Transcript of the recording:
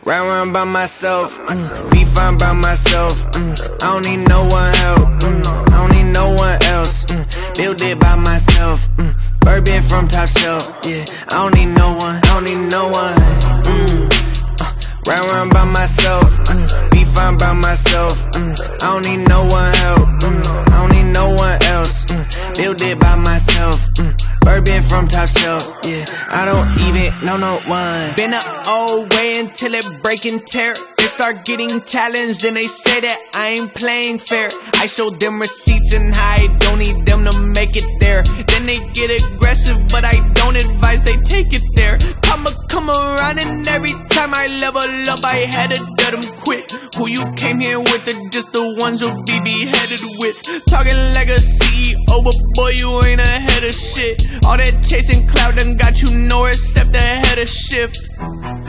Round by myself, be fine by myself. I don't need no one help, I don't need no one else. Build it by myself, bourbon from top shelf. Yeah, I don't need no one, I don't need no one. Round by myself, be fine by myself. I don't need no one help, I don't need no one else. Build it by myself, bourbon from top shelf. Yeah, I don't even know no one. Been an old way until it break and tear. They start getting challenged, then they say that I ain't playing fair. I showed them receipts and I don't need them to make it there. Then they get aggressive, but I don't advise they take it there. I'ma come around and every time I level up, I had to let them quit. Who you came here with are just the ones who be beheaded with. Talking like a CEO, but boy, you ain't ahead of shit. All that chasing clout done got you nowhere except ahead of shift.